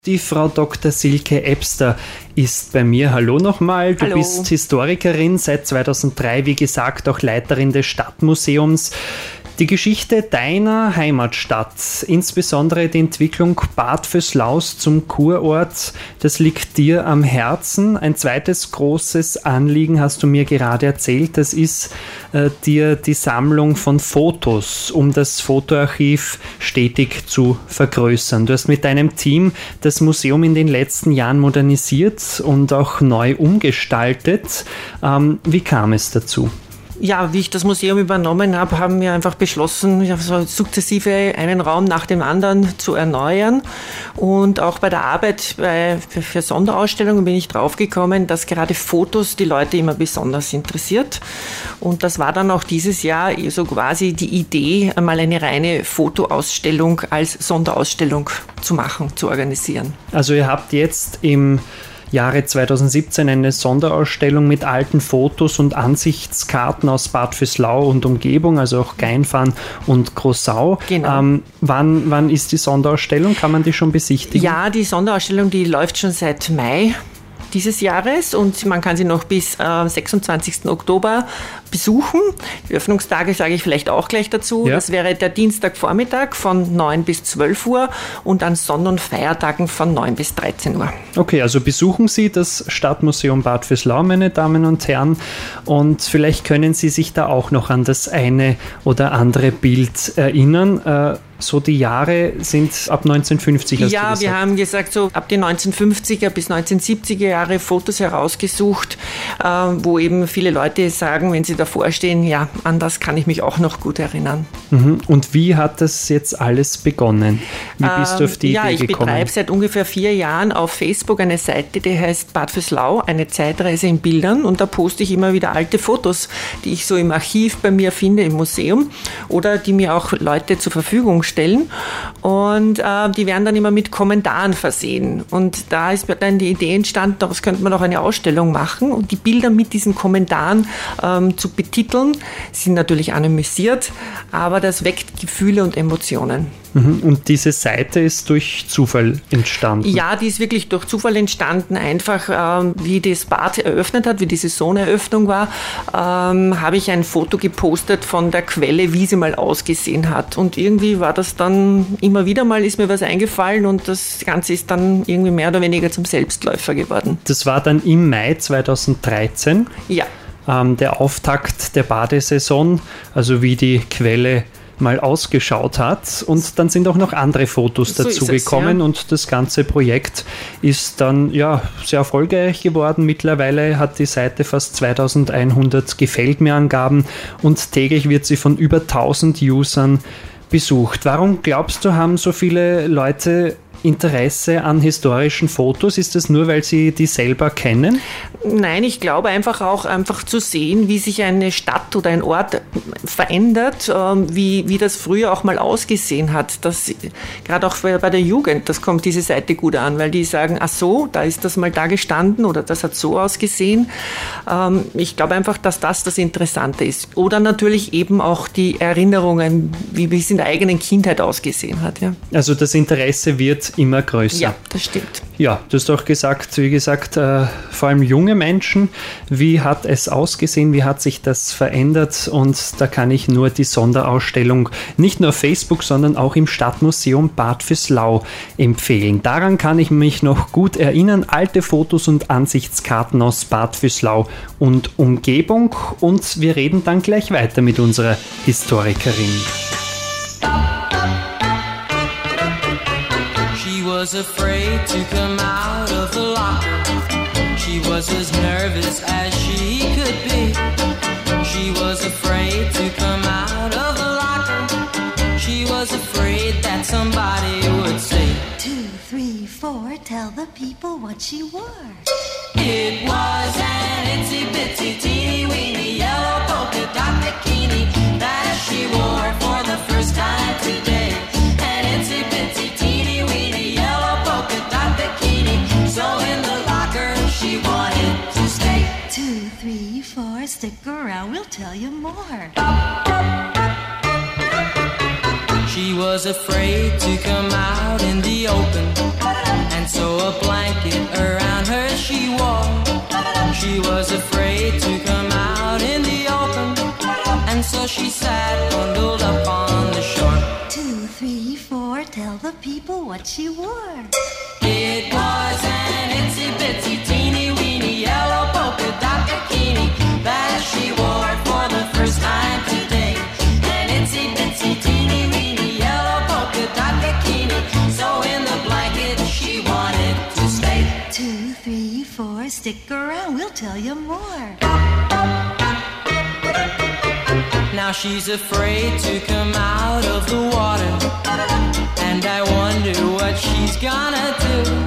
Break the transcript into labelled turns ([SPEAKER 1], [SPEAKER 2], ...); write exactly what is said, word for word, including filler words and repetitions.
[SPEAKER 1] Die Frau Doktor Silke Ebster ist bei mir. Hallo nochmal. Du
[SPEAKER 2] Hallo.
[SPEAKER 1] bist Historikerin, seit zweitausenddrei, wie gesagt, auch Leiterin des Stadtmuseums. Die Geschichte deiner Heimatstadt, insbesondere die Entwicklung Bad Vöslaus zum Kurort, das liegt dir am Herzen. Ein zweites großes Anliegen hast du mir gerade erzählt, das ist äh, dir die Sammlung von Fotos, um das Fotoarchiv stetig zu vergrößern. Du hast mit deinem Team das Museum in den letzten Jahren modernisiert und auch neu umgestaltet. Ähm, wie kam es dazu?
[SPEAKER 2] Ja, wie ich das Museum übernommen habe, haben wir einfach beschlossen, so sukzessive einen Raum nach dem anderen zu erneuern. Und auch bei der Arbeit bei, für, für Sonderausstellungen bin ich draufgekommen, dass gerade Fotos die Leute immer besonders interessiert. Und das war dann auch dieses Jahr so quasi die Idee, einmal eine reine Fotoausstellung als Sonderausstellung zu machen, zu organisieren.
[SPEAKER 1] Also ihr habt jetzt im Jahre zweitausendsiebzehn eine Sonderausstellung mit alten Fotos und Ansichtskarten aus Bad Vöslau und Umgebung, also auch Gainfahn und Großau.
[SPEAKER 2] Genau.
[SPEAKER 1] Ähm, wann, wann ist die Sonderausstellung? Kann man die schon besichtigen?
[SPEAKER 2] Ja, die Sonderausstellung, die läuft schon seit Mai dieses Jahres und man kann sie noch bis äh, sechsundzwanzigsten Oktober besuchen. Die Öffnungstage sage ich vielleicht auch gleich dazu.
[SPEAKER 1] Ja.
[SPEAKER 2] Das wäre der Dienstagvormittag von neun bis zwölf Uhr und an Sonn- und Feiertagen von neun bis dreizehn Uhr.
[SPEAKER 1] Okay, also besuchen Sie das Stadtmuseum Bad Vöslau, meine Damen und Herren, und vielleicht können Sie sich da auch noch an das eine oder andere Bild erinnern. Äh, So die Jahre sind ab neunzehnhundertfünfzig, hast
[SPEAKER 2] Ja,
[SPEAKER 1] du gesagt.
[SPEAKER 2] wir haben gesagt, so ab den neunzehnhundertfünfziger bis neunzehnhundertsiebziger Jahre Fotos herausgesucht, äh, wo eben viele Leute sagen, wenn sie davor stehen, ja, an das kann ich mich auch noch gut erinnern.
[SPEAKER 1] Mhm. Und wie hat das jetzt alles begonnen? Wie bist du auf die
[SPEAKER 2] ja,
[SPEAKER 1] Idee
[SPEAKER 2] ich
[SPEAKER 1] gekommen?
[SPEAKER 2] betreibe seit ungefähr vier Jahren auf Facebook eine Seite, die heißt Bad Vöslau, eine Zeitreise in Bildern, und da poste ich immer wieder alte Fotos, die ich so im Archiv bei mir finde, im Museum, oder die mir auch Leute zur Verfügung stellen, und äh, die werden dann immer mit Kommentaren versehen, und da ist mir dann die Idee entstanden, daraus könnte man auch eine Ausstellung machen und die Bilder mit diesen Kommentaren ähm, zu betiteln. Sie sind natürlich anonymisiert, aber das weckt Gefühle und Emotionen.
[SPEAKER 1] Und diese Seite ist durch Zufall entstanden?
[SPEAKER 2] Ja, die ist wirklich durch Zufall entstanden. Einfach, ähm, wie das Bad eröffnet hat, wie die Saisoneröffnung war, ähm, habe ich ein Foto gepostet von der Quelle, wie sie mal ausgesehen hat. Und irgendwie war das dann immer wieder mal, ist mir was eingefallen, und das Ganze ist dann irgendwie mehr oder weniger zum Selbstläufer geworden.
[SPEAKER 1] Das war dann im Mai zweitausenddreizehn,
[SPEAKER 2] Ja.
[SPEAKER 1] ähm, der Auftakt der Badesaison, also wie die Quelle mal ausgeschaut hat, und dann sind auch noch andere Fotos
[SPEAKER 2] So
[SPEAKER 1] dazu
[SPEAKER 2] ist es,
[SPEAKER 1] gekommen,
[SPEAKER 2] ja.
[SPEAKER 1] Und das ganze Projekt ist dann ja sehr erfolgreich geworden. Mittlerweile hat die Seite fast zweitausendeinhundert Gefällt mir Angaben und täglich wird sie von über tausend Usern besucht. Warum glaubst du, haben so viele Leute Interesse an historischen Fotos? Ist das nur, weil sie die selber kennen?
[SPEAKER 2] Nein, ich glaube einfach auch, einfach zu sehen, wie sich eine Stadt oder ein Ort verändert, ähm, wie, wie das früher auch mal ausgesehen hat. Das, gerade auch bei der Jugend, das kommt diese Seite gut an, weil die sagen, ach so, da ist das mal da gestanden oder das hat so ausgesehen. Ähm, ich glaube einfach, dass das das Interessante ist. Oder natürlich eben auch die Erinnerungen, wie, wie es in der eigenen Kindheit ausgesehen hat. Ja.
[SPEAKER 1] Also das Interesse wird immer größer.
[SPEAKER 2] Ja, das stimmt.
[SPEAKER 1] Ja, du hast doch gesagt, wie gesagt, äh, vor allem junge Menschen. Wie hat es ausgesehen? Wie hat sich das verändert? Und da kann ich nur die Sonderausstellung nicht nur auf Facebook, sondern auch im Stadtmuseum Bad Vöslau empfehlen. Daran kann ich mich noch gut erinnern. Alte Fotos und Ansichtskarten aus Bad Vöslau und Umgebung. Und wir reden dann gleich weiter mit unserer Historikerin.
[SPEAKER 3] She was afraid to come out of the locker. She was as nervous as she could be. She was afraid to come out of the locker. She was afraid that somebody would say,
[SPEAKER 4] Two, three, four, tell the people what she wore.
[SPEAKER 3] it was an itsy bitsy teeny weeny yellow polka dot bikini that she wore for the first time today. An itsy bitsy teeny weeny yellow polka dot bikini, so in the locker she wanted to stay.
[SPEAKER 4] Two, three, four, stick around, we'll tell you more.
[SPEAKER 3] She was afraid to come out in the open, and so a blanket around her she wore. She was afraid to come out in the open, and so she sat bundled up on the shore.
[SPEAKER 4] Two, three, four, tell the people what she wore.
[SPEAKER 3] It was an itsy bitsy teeny weeny yellow polka dot bikini that she wore for the first time today. An itsy bitsy teeny weeny yellow polka dot bikini, so in the blanket she wanted to stay.
[SPEAKER 4] Two, three, four, stick around, we'll tell you more.
[SPEAKER 3] Now she's afraid to come out of the water, and I wonder what she's gonna do.